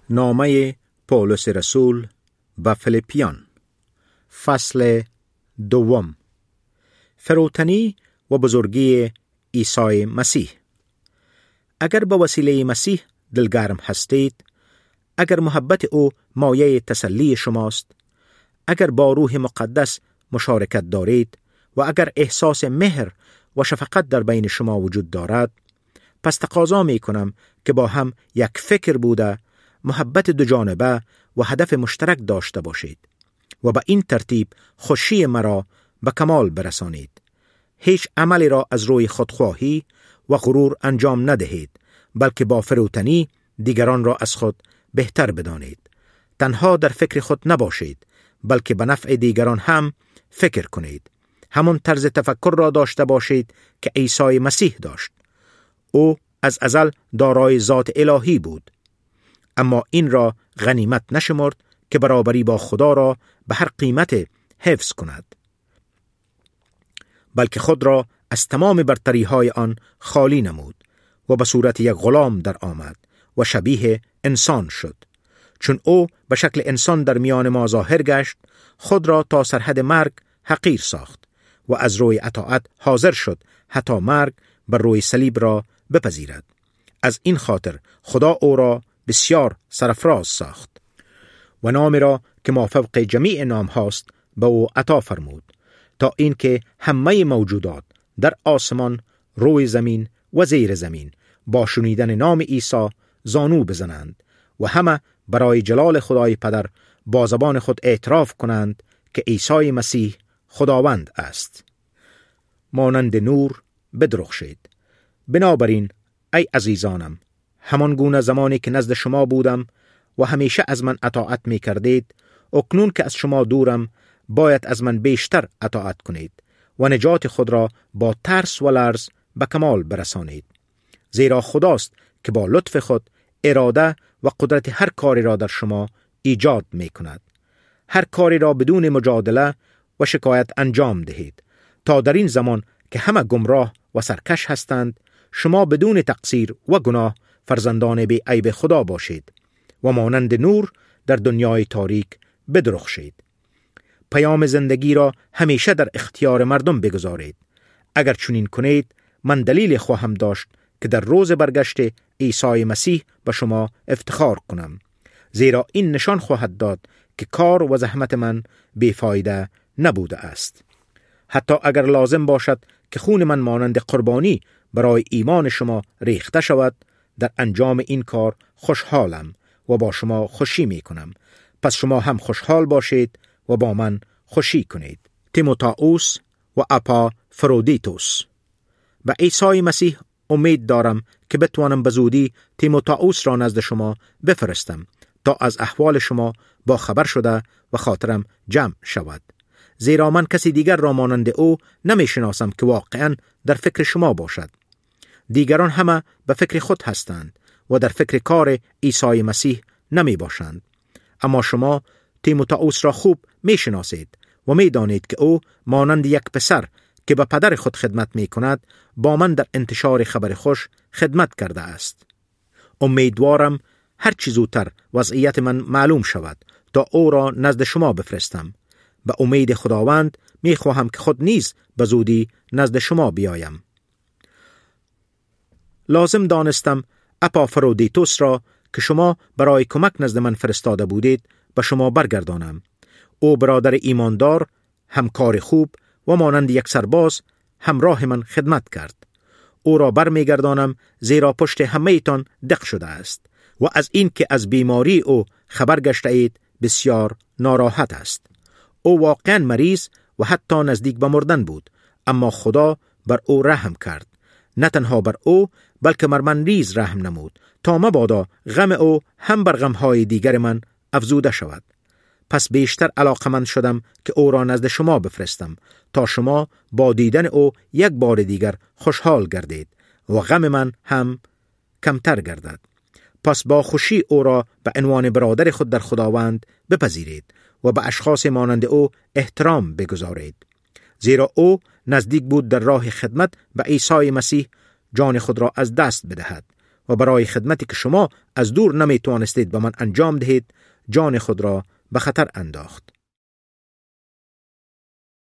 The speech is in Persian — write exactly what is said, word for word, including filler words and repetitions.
نامه پولس رسول به فیلیپیان، فصل دوم. فروتنی و بزرگی عیسی مسیح. اگر به وسیله مسیح دلگرم هستید، اگر محبت او مایه تسلی شماست، اگر با روح مقدس مشارکت دارید و اگر احساس مهر و شفقت در بین شما وجود دارد، پس تقاضا می کنم که با هم یک فکر بوده، محبت دو جانبه و هدف مشترک داشته باشید و به این ترتیب خوشی مرا به کمال برسانید. هیچ عملی را از روی خودخواهی و غرور انجام ندهید، بلکه با فروتنی دیگران را از خود بهتر بدانید. تنها در فکر خود نباشید، بلکه به نفع دیگران هم فکر کنید. همون طرز تفکر را داشته باشید که عیسی مسیح داشت. او از ازل دارای ذات الهی بود، اما این را غنیمت نشمرد که برابری با خدا را به هر قیمت حفظ کند، بلکه خود را از تمام برتری های آن خالی نمود و به صورت یک غلام در آمد و شبیه انسان شد. چون او به شکل انسان در میان ما ظاهر گشت، خود را تا سرحد مرگ حقیر ساخت و از روی اطاعت حاضر شد حتی مرگ بر روی صلیب را بپذیرد. از این خاطر خدا او را بسیار سرفراز ساخت و نام را که مافوق جمیع نام هاست به او عطا فرمود، تا اینکه همه موجودات در آسمان، روی زمین و زیر زمین با شنیدن نام عیسی زانو بزنند و همه برای جلال خدای پدر با زبان خود اعتراف کنند که عیسی مسیح خداوند است. مانند نور بدرخشید. بنابراین ای عزیزانم، همان گونه زمانی که نزد شما بودم و همیشه از من اطاعت می کردید، اکنون که از شما دورم باید از من بیشتر اطاعت کنید و نجات خود را با ترس و لرز به کمال برسانید. زیرا خداست که با لطف خود اراده و قدرت هر کاری را در شما ایجاد می کند. هر کاری را بدون مجادله و شکایت انجام دهید، تا در این زمان که همه گمراه و سرکش هستند، شما بدون تقصیر و گناه فرزندان بی عیب خدا باشید و مانند نور در دنیای تاریک بدرخشید. پیام زندگی را همیشه در اختیار مردم بگذارید. اگر چنین کنید، من دلیل خواهم داشت که در روز برگشت عیسی مسیح به شما افتخار کنم، زیرا این نشان خواهد داد که کار و زحمت من بیفایده نبوده است. حتی اگر لازم باشد که خون من مانند قربانی برای ایمان شما ریخته شود، در انجام این کار خوشحالم و با شما خوشی می کنم. پس شما هم خوشحال باشید و با من خوشی کنید. تیموتائوس و اپافرودیتوس. به عیسی مسیح امید دارم که بتوانم به زودی تیموتائوس را نزد شما بفرستم تا از احوال شما با خبر شده و خاطرم جمع شود، زیرا من کسی دیگر را مانند او نمی شناسم که واقعا در فکر شما باشد. دیگران همه به فکر خود هستند و در فکر کار عیسی مسیح نمی باشند، اما شما تیموتائوس را خوب می شناسید و می دانید که او مانند یک پسر که به پدر خود خدمت می کند با من در انتشار خبر خوش خدمت کرده است. امیدوارم هر چه زودتر وضعیت من معلوم شود تا او را نزد شما بفرستم. به امید خداوند می خواهم که خود نیز به زودی نزد شما بیایم. لازم دانستم اپافرودیتوس را که شما برای کمک نزد من فرستاده بودید به شما برگردانم. او برادر ایماندار، همکار خوب و مانند یک سرباز همراه من خدمت کرد. او را برمیگردانم، زیرا پشت همه ایتان دق شده است و از این که از بیماری او خبر گشته اید بسیار ناراحت است. او واقعا مریض و حتی نزدیک به مردن بود، اما خدا بر او رحم کرد. نه تنها بر او بلکه بر من نیز رحم نمود، تا مبادا غم او هم بر غمهای دیگر من افزوده شود. پس بیشتر علاقمند شدم که او را نزد شما بفرستم تا شما با دیدن او یک بار دیگر خوشحال گردید و غم من هم کمتر گردد. پس با خوشی او را به عنوان برادر خود در خداوند بپذیرید و به اشخاص مانند او احترام بگذارید، زیرا او نزدیک بود در راه خدمت به عیسی مسیح جان خود را از دست بدهد و برای خدمتی که شما از دور نمی توانستید به من انجام دهید جان خود را به خطر انداخت.